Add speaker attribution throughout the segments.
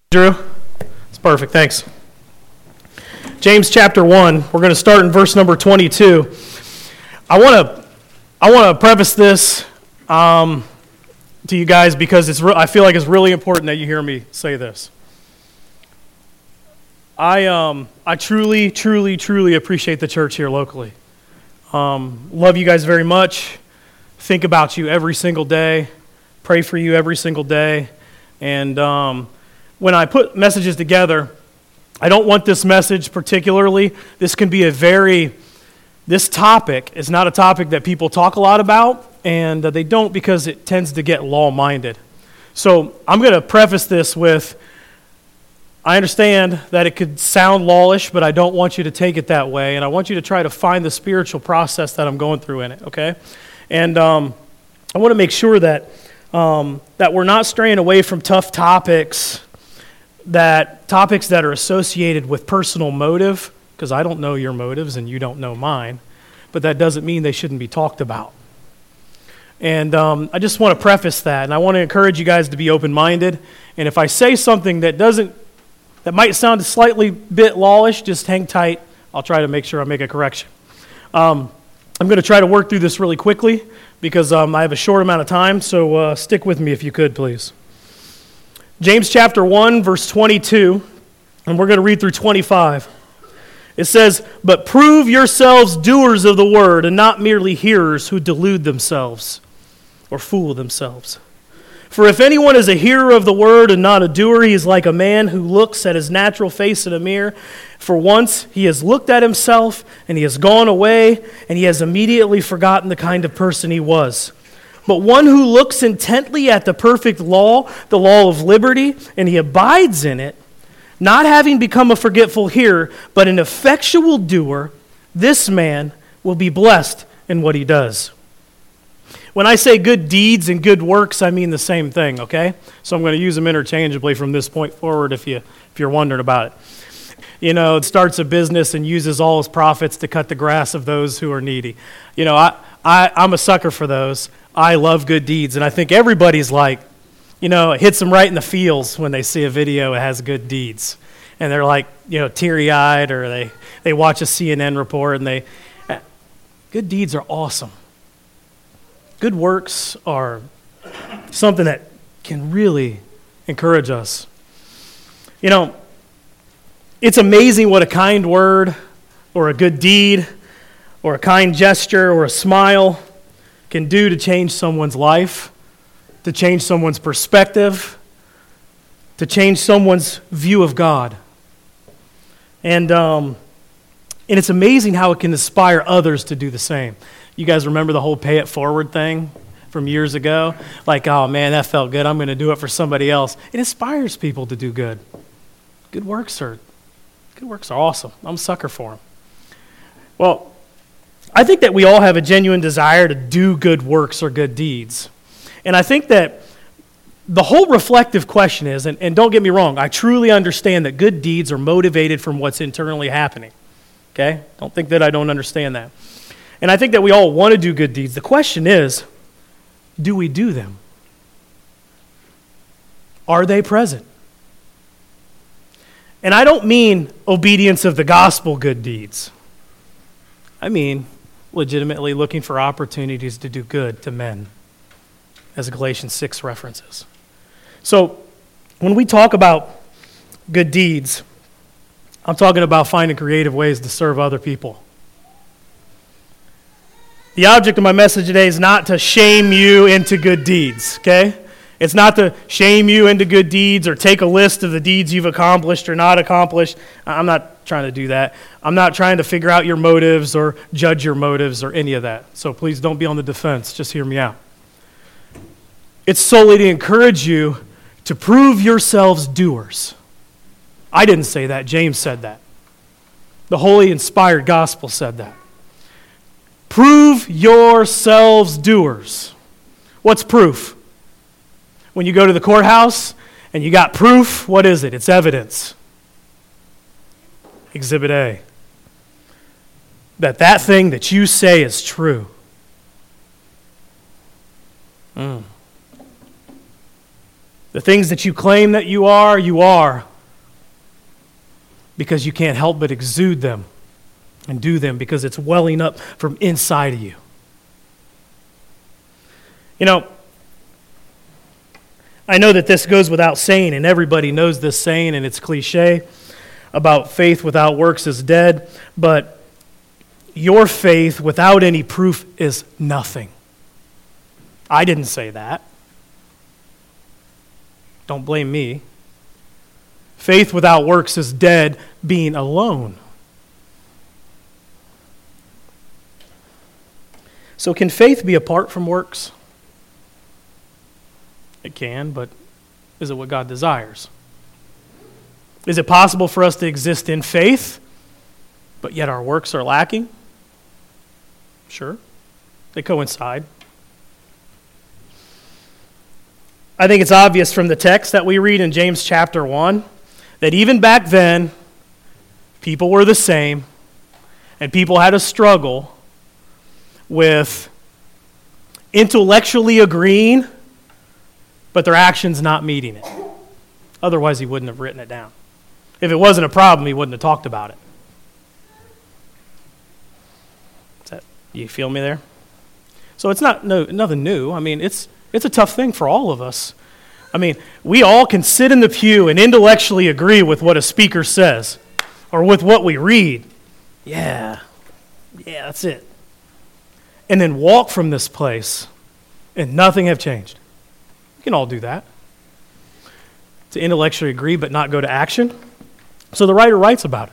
Speaker 1: Drew? It's perfect, thanks. James chapter 1, we're going to start in verse number 22. I want to preface this to you guys because I feel like it's really important that you hear me say this. I truly, truly, truly appreciate the church here locally. Love you guys very much. Think about you every single day. Pray for you every single day. And when I put messages together, I don't want this message particularly. This topic is not a topic that people talk a lot about, and they don't because it tends to get law-minded. So I'm going to preface this with, I understand that it could sound lawish, but I don't want you to take it that way, and I want you to try to find the spiritual process that I'm going through in it, okay? And I want to make sure that we're not straying away from tough topics that are associated with personal motive, because I don't know your motives and you don't know mine, but that doesn't mean they shouldn't be talked about. And I just want to preface that, and I want to encourage you guys to be open-minded, and if I say something that might sound a slightly bit lawish, just hang tight. I'll try to make sure I make a correction. I'm going to try to work through this really quickly, because I have a short amount of time, so stick with me if you could, please. James chapter 1, verse 22, and we're going to read through 25. It says, "But prove yourselves doers of the word, and not merely hearers who delude themselves or fool themselves. For if anyone is a hearer of the word and not a doer, he is like a man who looks at his natural face in a mirror. For once he has looked at himself, and he has gone away, and he has immediately forgotten the kind of person he was. But one who looks intently at the perfect law, the law of liberty, and he abides in it, not having become a forgetful hearer, but an effectual doer, this man will be blessed in what he does." When I say good deeds and good works, I mean the same thing, okay? So I'm going to use them interchangeably from this point forward if you're wondering about it. You know, it starts a business and uses all his profits to cut the grass of those who are needy. You know, I'm a sucker for those. I love good deeds, and I think everybody's like, you know, it hits them right in the feels when they see a video that has good deeds. And they're like, you know, teary-eyed, or they watch a CNN report, and good deeds are awesome. Good works are something that can really encourage us. You know, it's amazing what a kind word or a good deed or a kind gesture or a smile can do to change someone's life, to change someone's perspective, to change someone's view of God. And it's amazing how it can inspire others to do the same. You guys remember the whole pay it forward thing from years ago? Like, oh man, that felt good. I'm going to do it for somebody else. It inspires people to do good. Good works are awesome. I'm a sucker for them. Well, I think that we all have a genuine desire to do good works or good deeds. And I think that the whole reflective question is, and don't get me wrong, I truly understand that good deeds are motivated from what's internally happening. Okay? Don't think that I don't understand that. And I think that we all want to do good deeds. The question is, do we do them? Are they present? And I don't mean obedience of the gospel good deeds. I mean legitimately looking for opportunities to do good to men, as Galatians 6 references. So when we talk about good deeds, I'm talking about finding creative ways to serve other people. The object of my message today is not to shame you into good deeds, okay? It's not to shame you into good deeds or take a list of the deeds you've accomplished or not accomplished. I'm not trying to do that. I'm not trying to figure out your motives or judge your motives or any of that. So please don't be on the defense. Just hear me out. It's solely to encourage you to prove yourselves doers. I didn't say that. James said that. The Holy Inspired Gospel said that. Prove yourselves doers. What's proof? When you go to the courthouse and you got proof, what is it? It's evidence. Exhibit A. That thing that you say is true. The things that you claim that you are because you can't help but exude them and do them because it's welling up from inside of you. You know, I know that this goes without saying, and everybody knows this saying, and it's cliche about faith without works is dead, but your faith without any proof is nothing. I didn't say that. Don't blame me. Faith without works is dead, being alone. So can faith be apart from works? It can, but is it what God desires? Is it possible for us to exist in faith, but yet our works are lacking? Sure. They coincide. I think it's obvious from the text that we read in James chapter 1 that even back then, people were the same, and people had a struggle with intellectually agreeing, but their actions not meeting it. Otherwise, he wouldn't have written it down. If it wasn't a problem, he wouldn't have talked about it. You feel me there? So it's nothing new. I mean, it's a tough thing for all of us. I mean, we all can sit in the pew and intellectually agree with what a speaker says or with what we read. Yeah, that's it. And then walk from this place and nothing have changed. We can all do that. To intellectually agree but not go to action. So the writer writes about it.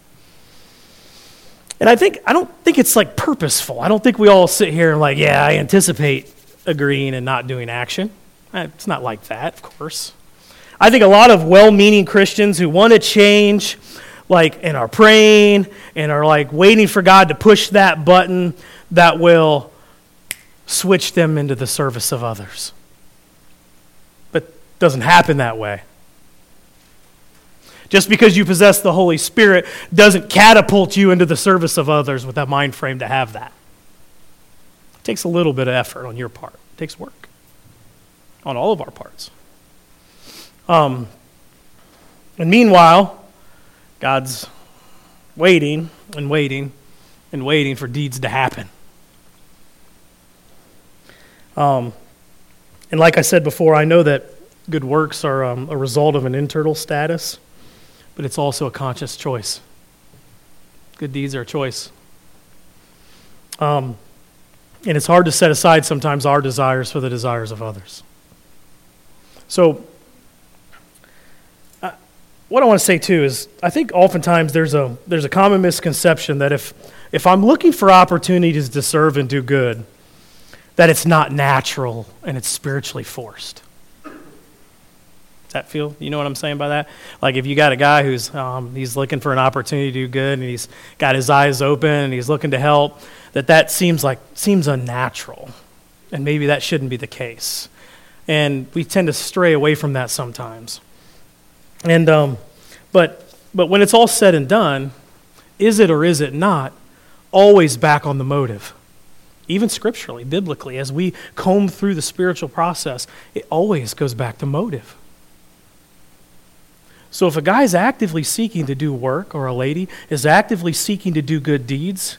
Speaker 1: And I don't think it's like purposeful. I don't think we all sit here and like, yeah, I anticipate agreeing and not doing action. It's not like that, of course. I think a lot of well-meaning Christians who want to change, like, and are praying and are like waiting for God to push that button that will switch them into the service of others. But it doesn't happen that way. Just because you possess the Holy Spirit doesn't catapult you into the service of others with that mind frame to have that. It takes a little bit of effort on your part. It takes work on all of our parts. And meanwhile, God's waiting and waiting and waiting for deeds to happen. And like I said before, I know that good works are a result of an internal status, but it's also a conscious choice. Good deeds are a choice. And it's hard to set aside sometimes our desires for the desires of others. So, what I want to say too is, I think oftentimes there's a common misconception that if I'm looking for opportunities to serve and do good, that it's not natural and it's spiritually forced. Does that feel? You know what I'm saying by that? Like if you got a guy who's he's looking for an opportunity to do good and he's got his eyes open and he's looking to help, that seems unnatural, and maybe that shouldn't be the case. And we tend to stray away from that sometimes. And but when it's all said and done, is it or is it not always back on the motive? Even scripturally, biblically, as we comb through the spiritual process, it always goes back to motive. So if a guy's actively seeking to do work, or a lady is actively seeking to do good deeds,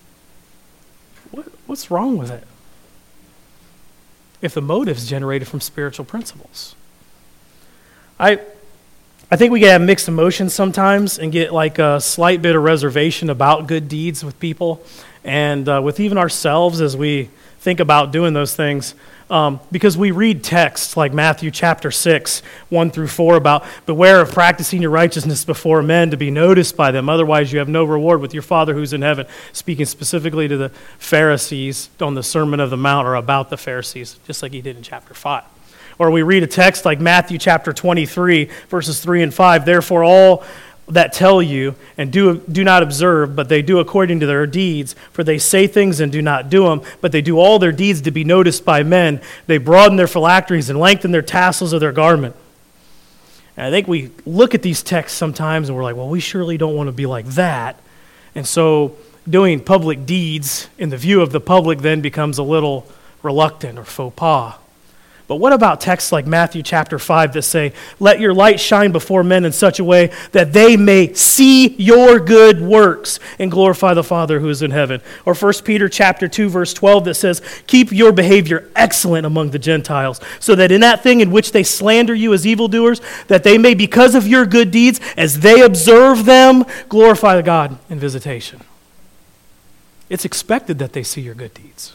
Speaker 1: what's wrong with it? If the motive's generated from spiritual principles. I think we can have mixed emotions sometimes and get like a slight bit of reservation about good deeds with people and with even ourselves as we think about doing those things. Because we read texts like Matthew chapter 6, 1 through 4 about, beware of practicing your righteousness before men to be noticed by them. Otherwise you have no reward with your Father who's in heaven. Speaking specifically to the Pharisees on the Sermon of the Mount, or about the Pharisees, just like he did in chapter 5. Or we read a text like Matthew chapter 23, verses 3 and 5. Therefore all that tell you and do not observe, but they do according to their deeds. For they say things and do not do them, but they do all their deeds to be noticed by men. They broaden their phylacteries and lengthen their tassels of their garment. And I think we look at these texts sometimes and we're like, well, we surely don't want to be like that. And so doing public deeds in the view of the public then becomes a little reluctant or faux pas. But what about texts like Matthew chapter 5 that say, let your light shine before men in such a way that they may see your good works and glorify the Father who is in heaven? Or 1 Peter chapter 2 verse 12 that says, keep your behavior excellent among the Gentiles, so that in that thing in which they slander you as evildoers, that they may, because of your good deeds, as they observe them, glorify God in visitation. It's expected that they see your good deeds.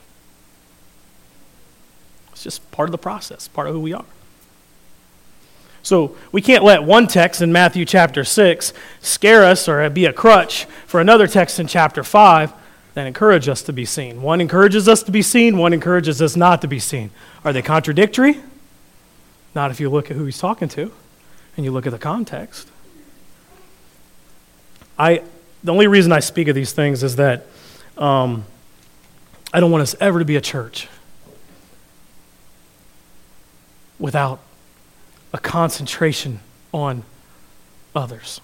Speaker 1: It's just part of the process, part of who we are. So we can't let one text in Matthew chapter 6 scare us or be a crutch for another text in chapter 5 that encourage us to be seen. One encourages us to be seen, one encourages us not to be seen. Are they contradictory? Not if you look at who he's talking to and you look at the context. The only reason I speak of these things is that I don't want us ever to be a church without a concentration on others.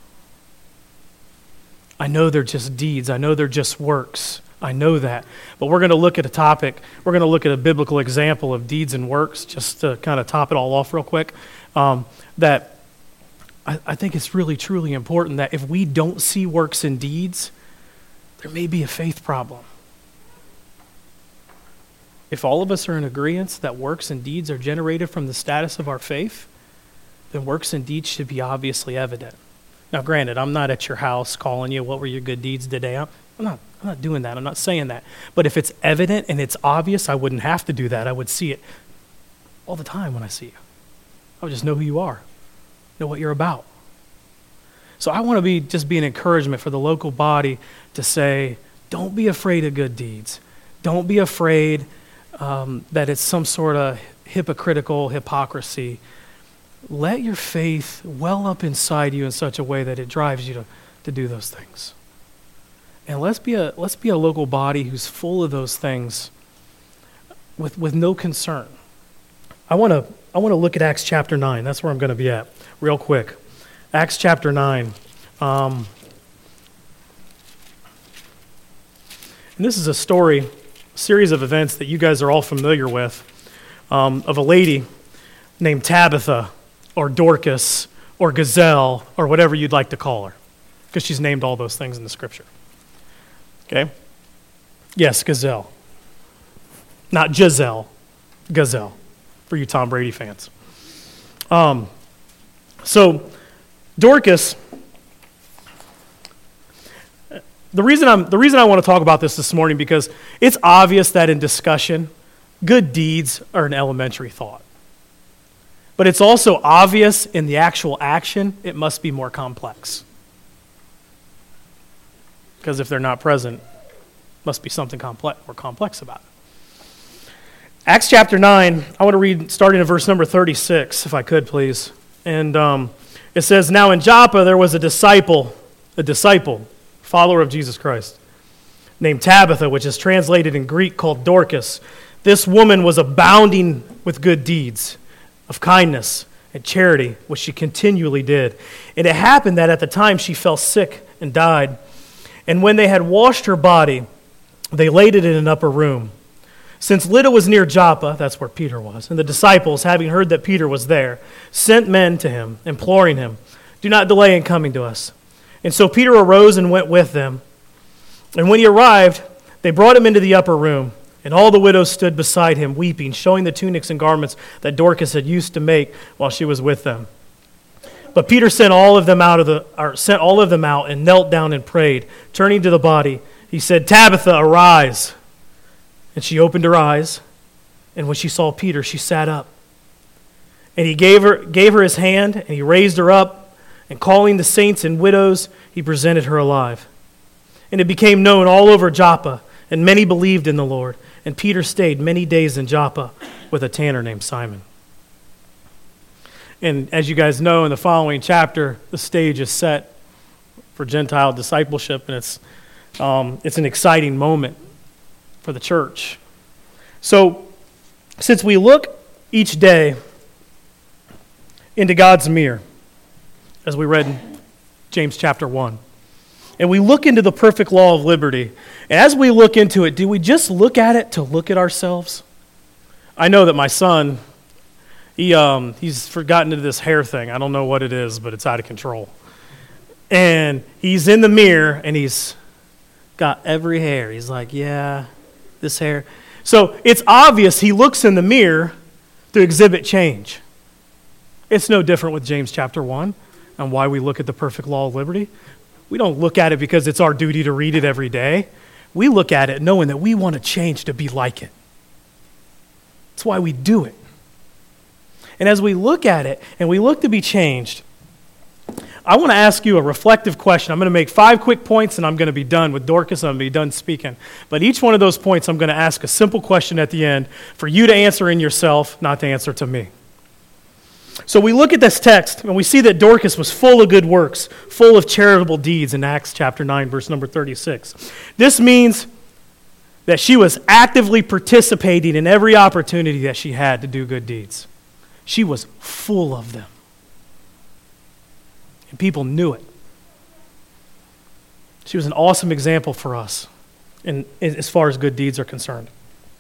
Speaker 1: I know they're just deeds. I know they're just works. I know that. But we're going to look at a topic. We're going to look at a biblical example of deeds and works, just to kind of top it all off real quick, that I think it's really, truly important that if we don't see works and deeds, there may be a faith problem. If all of us are in agreement that works and deeds are generated from the status of our faith, then works and deeds should be obviously evident. Now, granted, I'm not at your house calling you, what were your good deeds today? I'm not doing that. I'm not saying that. But if it's evident and it's obvious, I wouldn't have to do that. I would see it all the time when I see you. I would just know who you are, know what you're about. So I want to just be an encouragement for the local body to say, don't be afraid of good deeds. Don't be afraid that it's some sort of hypocritical hypocrisy. Let your faith well up inside you in such a way that it drives you to do those things. And let's be a local body who's full of those things with no concern. I want to look at Acts chapter 9. That's where I'm going to be at real quick. Acts chapter 9. And this is a series of events that you guys are all familiar with, of a lady named Tabitha or Dorcas or Gazelle or whatever you'd like to call her, because she's named all those things in the scripture. Okay? Yes, Gazelle. Not Giselle, Gazelle, for you Tom Brady fans. So Dorcas, the reason I want to talk about this morning, because it's obvious that in discussion, good deeds are an elementary thought. But it's also obvious in the actual action, it must be more complex. Because if they're not present, must be something more complex about it. Acts chapter 9, I want to read starting in verse number 36, if I could, please. And it says, now in Joppa there was a disciple, follower of Jesus Christ, named Tabitha, which is translated in Greek called Dorcas. This woman was abounding with good deeds of kindness and charity, which she continually did. And it happened that at the time she fell sick and died. And when they had washed her body, they laid it in an upper room. Since Lydda was near Joppa, that's where Peter was, and the disciples, having heard that Peter was there, sent men to him, imploring him, do not delay in coming to us. And so Peter arose and went with them. And when he arrived, they brought him into the upper room, and all the widows stood beside him, weeping, showing the tunics and garments that Dorcas had used to make while she was with them. But Peter sent all of them out and knelt down and prayed. Turning to the body, he said, Tabitha, arise. And she opened her eyes, and when she saw Peter, she sat up. And he gave her his hand, and he raised her up, and calling the saints and widows, he presented her alive. And it became known all over Joppa, and many believed in the Lord. And Peter stayed many days in Joppa with a tanner named Simon. And as you guys know, in the following chapter, the stage is set for Gentile discipleship, and it's an exciting moment for the church. So, since we look each day into God's mirror, as we read in James chapter 1, and we look into the perfect law of liberty, and as we look into it, do we just look at it to look at ourselves? I know that my son, He's gotten into this hair thing. I don't know what it is, but it's out of control. And he's in the mirror, and he's got every hair. He's like, yeah, this hair. So it's obvious he looks in the mirror to exhibit change. It's no different with James chapter 1 and why we look at the perfect law of liberty. We don't look at it because it's our duty to read it every day. We look at it knowing that we want to change to be like it. That's why we do it. And as we look at it and we look to be changed, I want to ask you a reflective question. I'm going to make 5 quick points and I'm going to be done with Dorcas. I'm going to be done speaking. But each one of those points, I'm going to ask a simple question at the end for you to answer in yourself, not to answer to me. So we look at this text and we see that Dorcas was full of good works, full of charitable deeds in Acts chapter 9, verse number 36. This means that she was actively participating in every opportunity that she had to do good deeds. She was full of them. And people knew it. She was an awesome example for us as far as good deeds are concerned.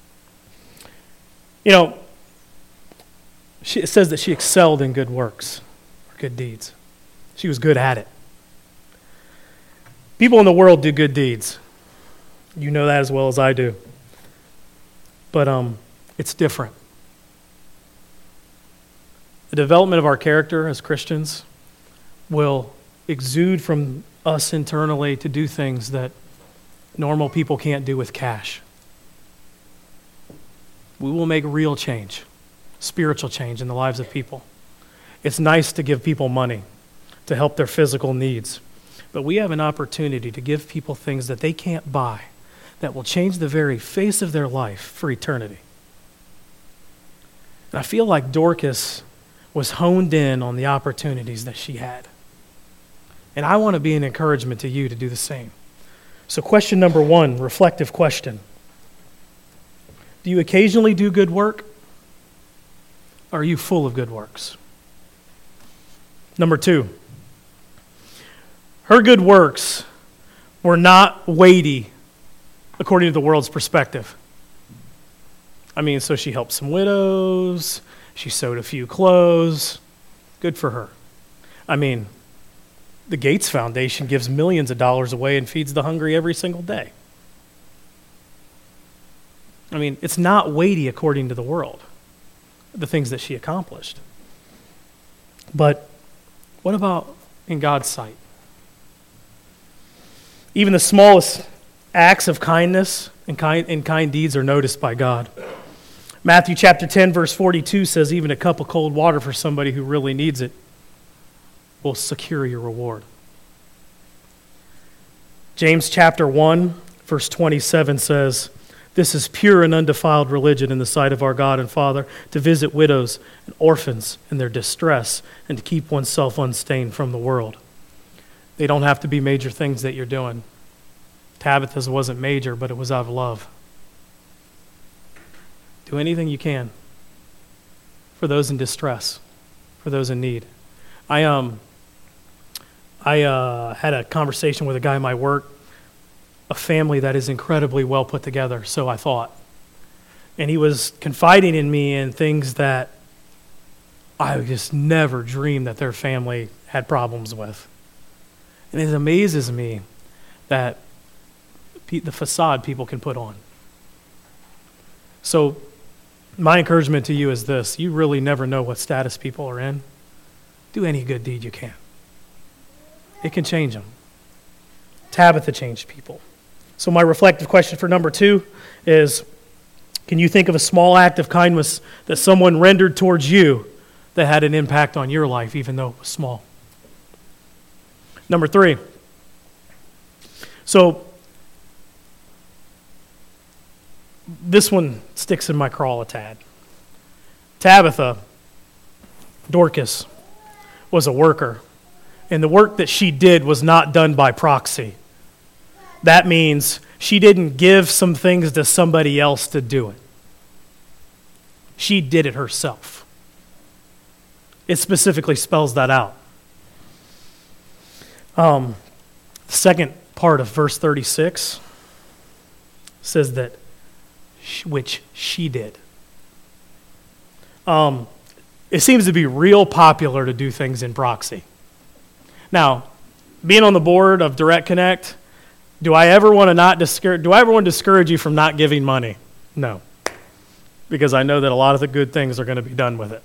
Speaker 1: You know, it says that she excelled in good works, or good deeds. She was good at it. People in the world do good deeds. You know that as well as I do. But it's different. The development of our character as Christians will exude from us internally to do things that normal people can't do with cash. We will make real change, spiritual change in the lives of people. It's nice to give people money to help their physical needs, but we have an opportunity to give people things that they can't buy that will change the very face of their life for eternity. And I feel like Dorcas was honed in on the opportunities that she had. And I want to be an encouragement to you to do the same. So question number 1, reflective question. Do you occasionally do good work? Or are you full of good works? Number 2, her good works were not weighty according to the world's perspective. I mean, so she helped some widows, she sewed a few clothes. Good for her. I mean, the Gates Foundation gives millions of dollars away and feeds the hungry every single day. I mean, it's not weighty according to the world, the things that she accomplished. But what about in God's sight? Even the smallest acts of kindness and kind deeds are noticed by God. Matthew chapter 10, verse 42 says, even a cup of cold water for somebody who really needs it will secure your reward. James chapter 1, verse 27 says, this is pure and undefiled religion in the sight of our God and Father, to visit widows and orphans in their distress and to keep oneself unstained from the world. They don't have to be major things that you're doing. Tabitha's wasn't major, but it was out of love. Do anything you can for those in distress, for those in need. I had a conversation with a guy in my work, a family that is incredibly well put together, so I thought. And he was confiding in me in things that I just never dreamed that their family had problems with. And it amazes me that the facade people can put on. So my encouragement to you is this: you really never know what status people are in. Do any good deed you can. It can change them. Tabitha changed people. So my reflective question for number 2 is, can you think of a small act of kindness that someone rendered towards you that had an impact on your life, even though it was small? Number 3. So this one sticks in my craw a tad. Tabitha, Dorcas, was a worker, and the work that she did was not done by proxy. That means she didn't give some things to somebody else to do it. She did it herself. It specifically spells that out. The second part of verse 36 says that which she did. it seems to be real popular to do things in proxy. Now, being on the board of Direct Connect, do I ever want to discourage you from not giving money? No. Because I know that a lot of the good things are going to be done with it.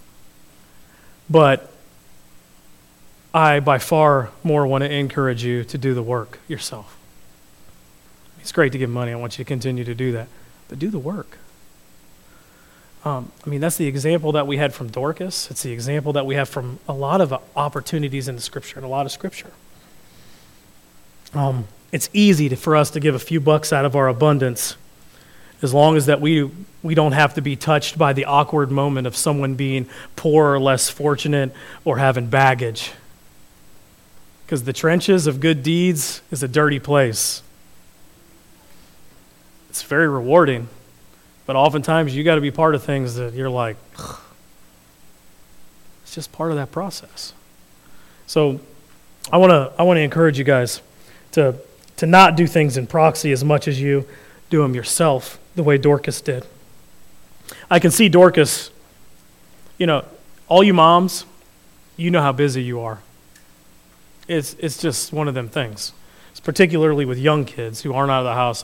Speaker 1: But I, by far more, want to encourage you to do the work yourself. It's great to give money. I want you to continue to do that. But do the work. That's the example that we had from Dorcas. It's the example that we have from a lot of opportunities in the Scripture and a lot of Scripture. It's easy for us to give a few bucks out of our abundance as long as that we don't have to be touched by the awkward moment of someone being poor or less fortunate or having baggage. Because the trenches of good deeds is a dirty place. It's very rewarding, but oftentimes you got to be part of things that you're like, ugh. It's just part of that process. So I want to encourage you guys to not do things in proxy as much as you do them yourself, the way Dorcas did. I can see Dorcas, all you moms, you know how busy you are. It's just one of them things. It's particularly with young kids who aren't out of the house.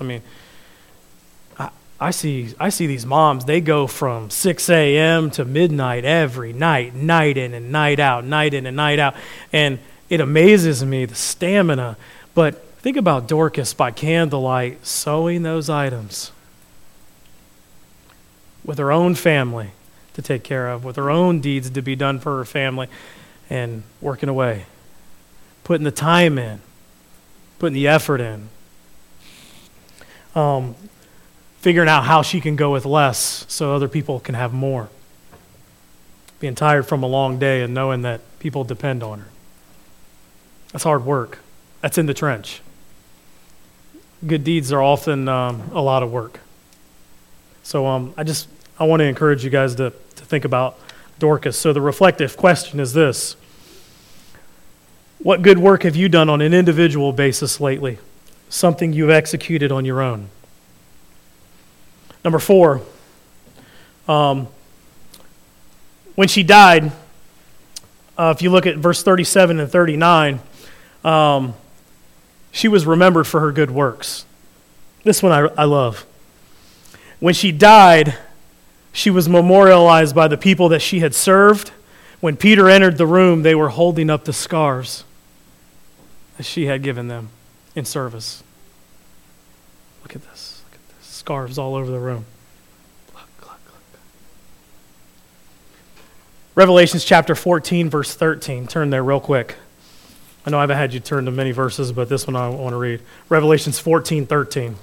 Speaker 1: I see these moms, they go from 6 a.m. to midnight every night, night in and night out, night in and night out. And it amazes me, the stamina. But think about Dorcas by candlelight sewing those items with her own family to take care of, with her own deeds to be done for her family, and working away, putting the time in, putting the effort in, figuring out how she can go with less so other people can have more, being tired from a long day and knowing that people depend on her. That's hard work. That's in the trench. Good deeds are often a lot of work. So I want to encourage you guys to think about Dorcas. So the reflective question is this: what good work have you done on an individual basis lately? Something you've executed on your own. Number 4, when she died, if you look at verse 37 and 39, she was remembered for her good works. This one I love. When she died, she was memorialized by the people that she had served. When Peter entered the room, they were holding up the scarves that she had given them in service. Look at this. Look at this. Scarves all over the room. Look. Revelations chapter 14, verse 13. Turn there real quick. I know I haven't had you turn to many verses, but this one I want to read. Revelations 14:13.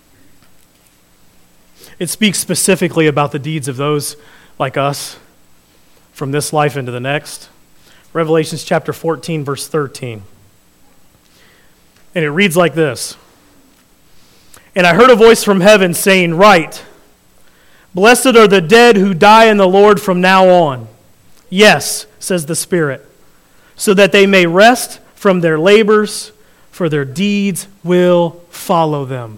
Speaker 1: It speaks specifically about the deeds of those like us from this life into the next. Revelations chapter 14, verse 13. And it reads like this. And I heard a voice from heaven saying, "Write, blessed are the dead who die in the Lord from now on. Yes, says the Spirit, so that they may rest from their labors, for their deeds will follow them."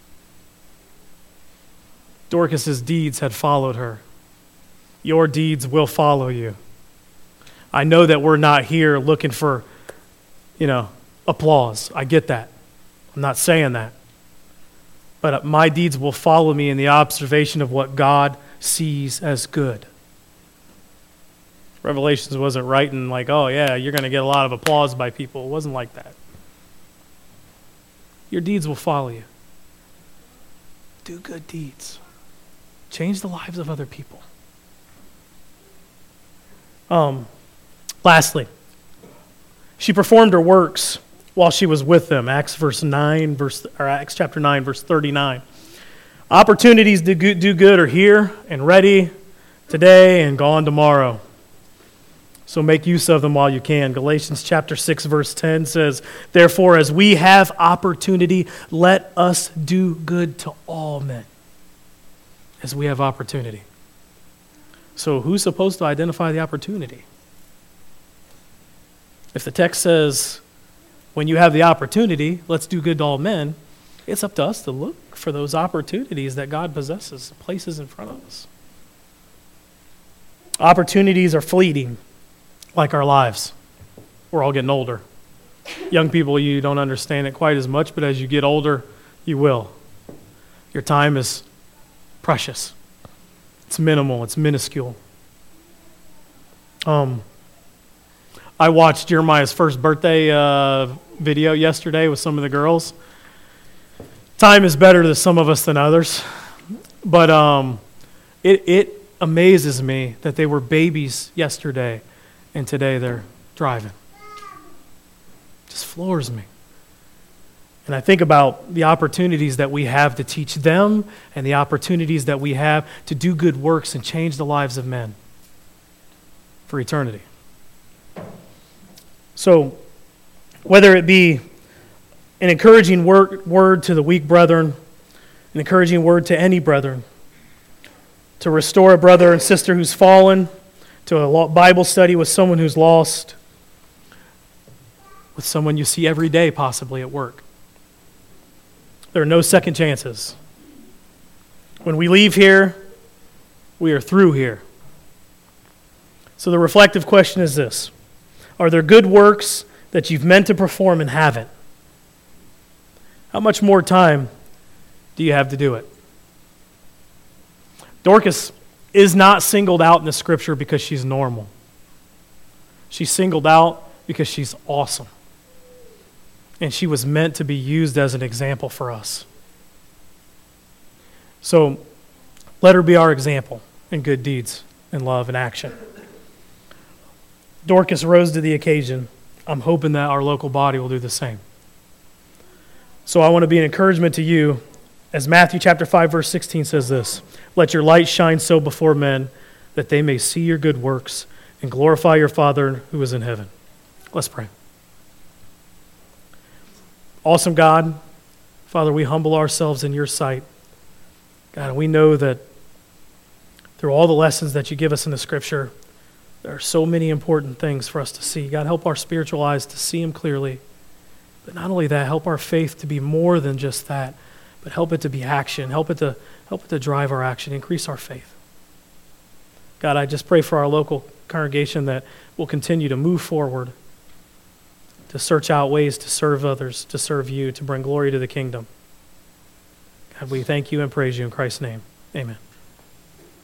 Speaker 1: Dorcas's deeds had followed her. Your deeds will follow you. I know that we're not here looking for, applause. I get that. I'm not saying that. But my deeds will follow me in the observation of what God sees as good. Revelations wasn't writing like, oh yeah, you're going to get a lot of applause by people. It wasn't like that. Your deeds will follow you. Do good deeds. Change the lives of other people. Lastly, she performed her works while she was with them. Acts chapter 9, verse 39. Opportunities to do good are here and ready today and gone tomorrow. So make use of them while you can. Galatians chapter 6, verse 10 says, "Therefore, as we have opportunity, let us do good to all men." As we have opportunity. So who's supposed to identify the opportunity? If the text says, when you have the opportunity, let's do good to all men, it's up to us to look for those opportunities that God places in front of us. Opportunities are fleeting, like our lives. We're all getting older. Young people, you don't understand it quite as much, but as you get older, you will. Your time is precious. It's minimal. It's minuscule. I watched Jeremiah's first birthday video yesterday with some of the girls. Time is better to some of us than others, but it amazes me that they were babies yesterday, and today they're driving. Just floors me. And I think about the opportunities that we have to teach them and the opportunities that we have to do good works and change the lives of men for eternity. So, whether it be an encouraging word to the weak brethren, an encouraging word to any brethren, to restore a brother and sister who's fallen, to a Bible study with someone who's lost, with someone you see every day possibly at work. There are no second chances. When we leave here, we are through here. So the reflective question is this: are there good works that you've meant to perform and haven't? How much more time do you have to do it? Dorcas is not singled out in the scripture because she's normal. She's singled out because she's awesome. And she was meant to be used as an example for us. So let her be our example in good deeds, in love, and action. Dorcas rose to the occasion. I'm hoping that our local body will do the same. So I want to be an encouragement to you, as Matthew chapter 5, verse 16 says this: let your light shine so before men that they may see your good works and glorify your Father who is in heaven. Let's pray. Awesome God, Father, we humble ourselves in your sight. God, and we know that through all the lessons that you give us in the scripture, there are so many important things for us to see. God, help our spiritual eyes to see them clearly. But not only that, help our faith to be more than just that, but help it to be action. Help it to drive our action, increase our faith. God, I just pray for our local congregation that we'll continue to move forward, to search out ways to serve others, to serve you, to bring glory to the kingdom. God, we thank you and praise you in Christ's name. Amen.